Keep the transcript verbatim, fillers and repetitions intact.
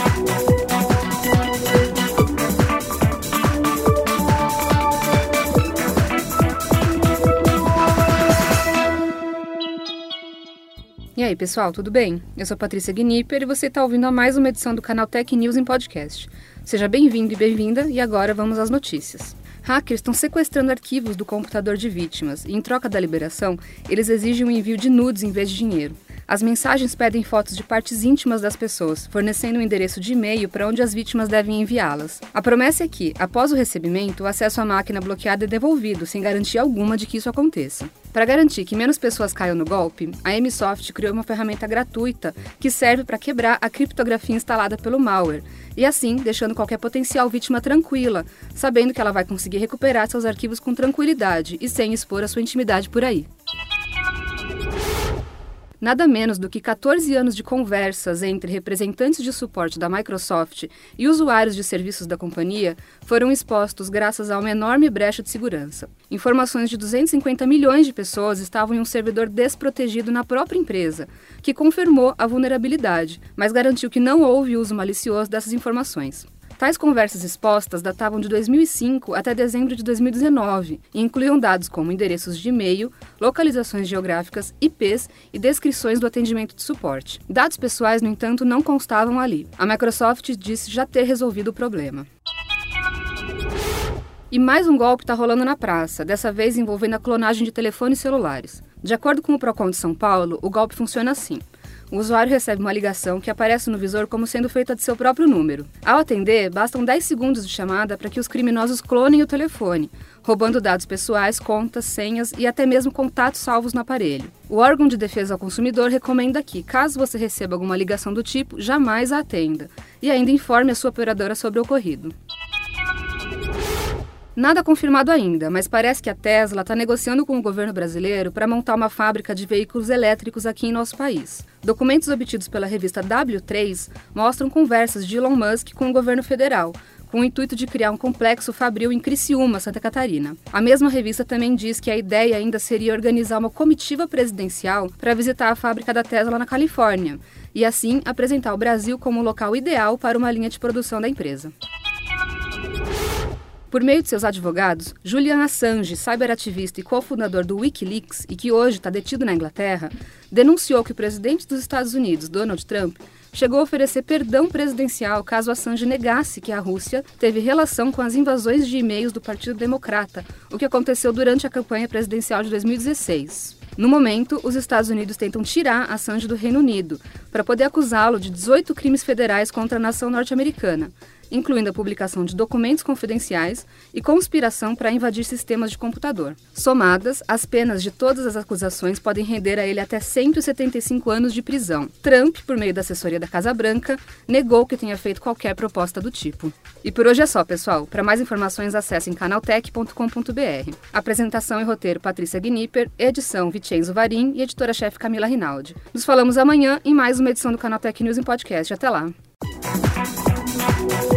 E aí, pessoal, tudo bem? Eu sou Patrícia Gnipper e você está ouvindo a mais uma edição do canal Tech News em podcast. Seja bem-vindo e bem-vinda, e agora vamos às notícias. Hackers estão sequestrando arquivos do computador de vítimas e, em troca da liberação, eles exigem o envio de nudes em vez de dinheiro. As mensagens pedem fotos de partes íntimas das pessoas, fornecendo um endereço de e-mail para onde as vítimas devem enviá-las. A promessa é que, após o recebimento, o acesso à máquina bloqueada é devolvido, sem garantia alguma de que isso aconteça. Para garantir que menos pessoas caiam no golpe, a Emsoft criou uma ferramenta gratuita que serve para quebrar a criptografia instalada pelo malware, e assim deixando qualquer potencial vítima tranquila, sabendo que ela vai conseguir recuperar seus arquivos com tranquilidade e sem expor a sua intimidade por aí. Nada menos do que quatorze anos de conversas entre representantes de suporte da Microsoft e usuários de serviços da companhia foram expostos graças a uma enorme brecha de segurança. Informações de duzentos e cinquenta milhões de pessoas estavam em um servidor desprotegido na própria empresa, que confirmou a vulnerabilidade, mas garantiu que não houve uso malicioso dessas informações. Tais conversas expostas datavam de dois mil e cinco até dezembro de dois mil e dezenove e incluíam dados como endereços de e-mail, localizações geográficas, I Ps e descrições do atendimento de suporte. Dados pessoais, no entanto, não constavam ali. A Microsoft disse já ter resolvido o problema. E mais um golpe está rolando na praça, dessa vez envolvendo a clonagem de telefones celulares. De acordo com o Procon de São Paulo, o golpe funciona assim. O usuário recebe uma ligação que aparece no visor como sendo feita de seu próprio número. Ao atender, bastam dez segundos de chamada para que os criminosos clonem o telefone, roubando dados pessoais, contas, senhas e até mesmo contatos salvos no aparelho. O órgão de defesa ao consumidor recomenda que, caso você receba alguma ligação do tipo, jamais a atenda e ainda informe a sua operadora sobre o ocorrido. Nada confirmado ainda, mas parece que a Tesla está negociando com o governo brasileiro para montar uma fábrica de veículos elétricos aqui em nosso país. Documentos obtidos pela revista W três mostram conversas de Elon Musk com o governo federal, com o intuito de criar um complexo fabril em Criciúma, Santa Catarina. A mesma revista também diz que a ideia ainda seria organizar uma comitiva presidencial para visitar a fábrica da Tesla na Califórnia, e assim apresentar o Brasil como o local ideal para uma linha de produção da empresa. Por meio de seus advogados, Julian Assange, cyberativista e cofundador do Wikileaks e que hoje está detido na Inglaterra, denunciou que o presidente dos Estados Unidos, Donald Trump, chegou a oferecer perdão presidencial caso Assange negasse que a Rússia teve relação com as invasões de e-mails do Partido Democrata, o que aconteceu durante a campanha presidencial de dois mil e dezesseis. No momento, os Estados Unidos tentam tirar Assange do Reino Unido para poder acusá-lo de dezoito crimes federais contra a nação norte-americana, incluindo a publicação de documentos confidenciais e conspiração para invadir sistemas de computador. Somadas, as penas de todas as acusações podem render a ele até cento e setenta e cinco anos de prisão. Trump, por meio da assessoria da Casa Branca, negou que tenha feito qualquer proposta do tipo. E por hoje é só, pessoal. Para mais informações, acessem canaltech ponto com ponto b r. Apresentação e roteiro Patrícia Gnipper, edição Vicenzo Varim e editora-chefe Camila Rinaldi. Nos falamos amanhã em mais uma edição do Canal Tech News em podcast. Até lá!